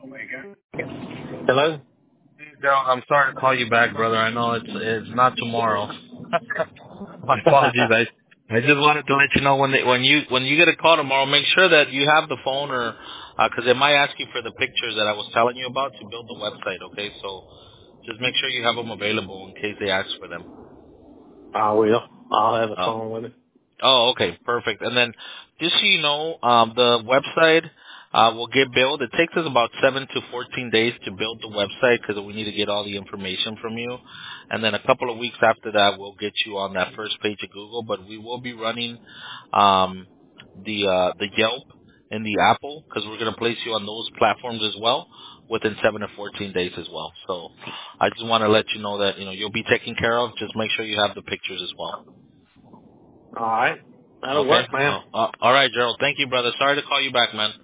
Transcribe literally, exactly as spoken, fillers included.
Hello? Daryl, I'm sorry to call you back, brother. I know it's it's not tomorrow. My apologies. I I just wanted to let you know when they, when you when you get a call tomorrow, make sure that you have the phone or because they might ask you for the pictures that I was telling you about to build the website. Okay, so just make sure you have them available in case they ask for them. I will. I'll have a Oh. phone with it. Oh, okay, perfect. And then, just so you know, um, the website uh, will get built. It takes us about seven to fourteen days to build the website because we need to get all the information from you. And then a couple of weeks after that, we'll get you on that first page of Google. But we will be running um, the uh, the Yelp and the Apple because we're going to place you on those platforms as well within seven to fourteen days as well. So I just want to let you know that you know you'll be taken care of. Just make sure you have the pictures as well. All right. That'll Okay. work, man. Oh, uh, all right, Gerald. Thank you, brother. Sorry to call you back, man.